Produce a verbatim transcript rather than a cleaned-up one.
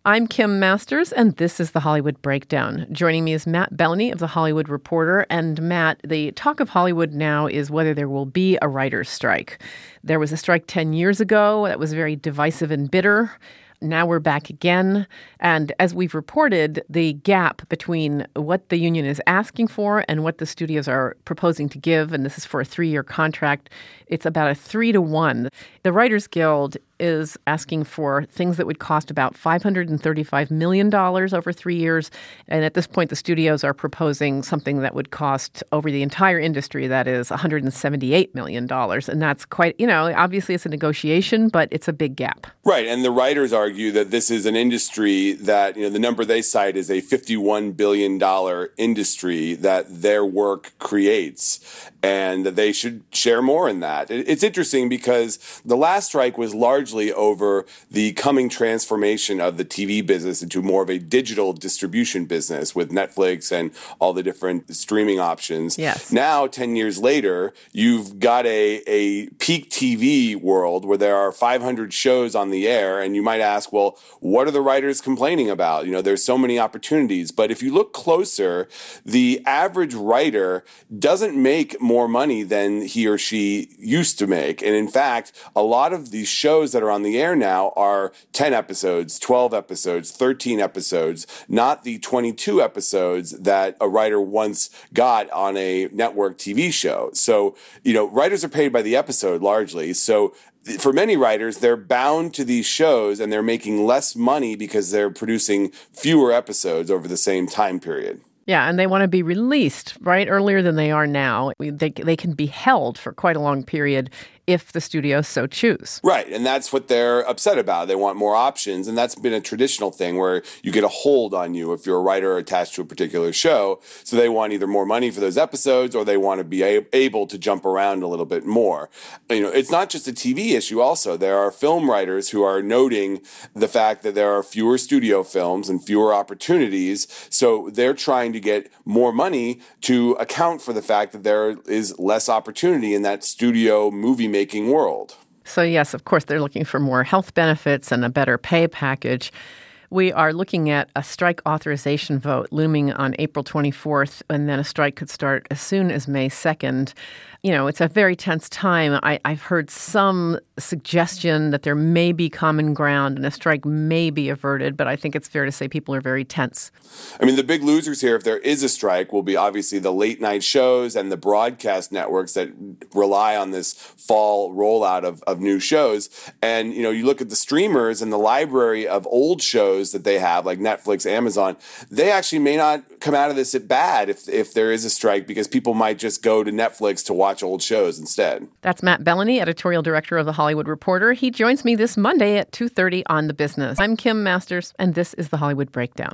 I'm Kim Masters, and this is The Hollywood Breakdown. Joining me is Matt Bellany of The Hollywood Reporter. And Matt, the talk of Hollywood now is whether there will be a writer's strike. There was a strike ten years ago that was very divisive and bitter. Now we're back again. And as we've reported, the gap between what the union is asking for and what the studios are proposing to give, and this is for a three-year contract, it's about a three to one. The Writers Guild is asking for things that would cost about five hundred thirty-five million dollars over three years. And at this point, the studios are proposing something that would cost over the entire industry, that is one hundred seventy-eight million dollars. And that's quite, you know, obviously it's a negotiation, but it's a big gap. Right. And the writers argue that this is an industry that, you know, the number they cite is a fifty-one billion dollars industry that their work creates, and that they should share more in that. It's interesting because the last strike was largely over the coming transformation of the T V business into more of a digital distribution business with Netflix and all the different streaming options. Yes. Now, ten years later, you've got a, a peak T V world where there are five hundred shows on the air, and you might ask, well, what are the writers complaining about? You know, there's so many opportunities. But if you look closer, the average writer doesn't make more money than he or she used to make. And in fact, a lot of these shows that are on the air now are ten episodes, twelve episodes, thirteen episodes, not the twenty-two episodes that a writer once got on a network T V show. So, you know, writers are paid by the episode largely. So for many writers, they're bound to these shows and they're making less money because they're producing fewer episodes over the same time period. Yeah, and they want to be released, right, earlier than they are now. They, they can be held for quite a long period if the studios so choose. Right, and that's what they're upset about. They want more options, and that's been a traditional thing where you get a hold on you if you're a writer attached to a particular show. So they want either more money for those episodes or they want to be a- able to jump around a little bit more. You know, it's not just a T V issue also. There are film writers who are noting the fact that there are fewer studio films and fewer opportunities, so they're trying to get more money to account for the fact that there is less opportunity in that studio movie making world. So yes, of course, they're looking for more health benefits and a better pay package. We are looking at a strike authorization vote looming on April twenty-fourth, and then a strike could start as soon as May second. You know, it's a very tense time. I, I've heard some suggestion that there may be common ground and a strike may be averted, but I think it's fair to say people are very tense. I mean, the big losers here, if there is a strike, will be obviously the late night shows and the broadcast networks that rely on this fall rollout of, of new shows. And, you know, you look at the streamers and the library of old shows that they have, like Netflix, Amazon, they actually may not come out of this at bad if, if there is a strike, because people might just go to Netflix to watch old shows instead. That's Matt Bellany, editorial director of The Hollywood Reporter. He joins me this Monday at two thirty on The Business. I'm Kim Masters, and this is The Hollywood Breakdown.